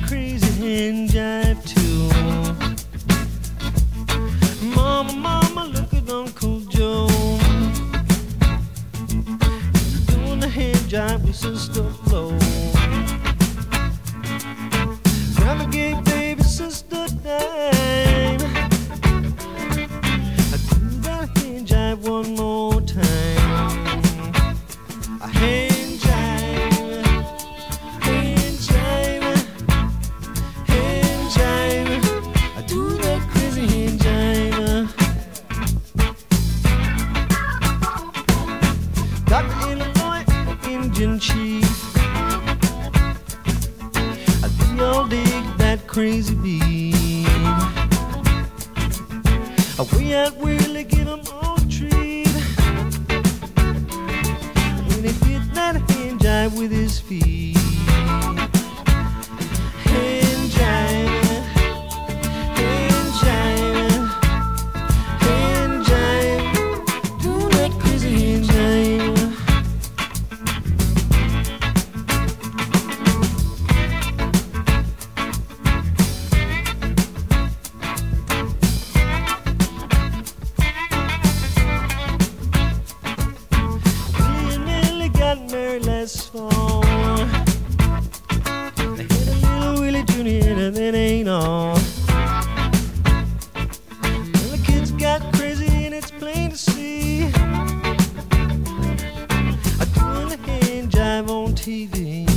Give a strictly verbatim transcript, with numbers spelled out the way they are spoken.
crazy hand jive too. Mama, mama, look at Uncle Joe. He's doing the hand jive with Sister Flo. Grandma gave baby Sister Dime. I do that hand jive one more time. A hand jive, hand jive, hand jive. I do that crazy hand jive. Doctor Illinois, Indian chief. I think y'all dig that crazy beat. We out really give him all a treat. When he did that hand jive with his feet. Hand jive, hand jive, hand jive. Do that crazy hand jive. Married last fall. They had a little Willie Junior and that ain't all. Well, the kids got crazy and it's plain to see. I doing the hand jive on T V.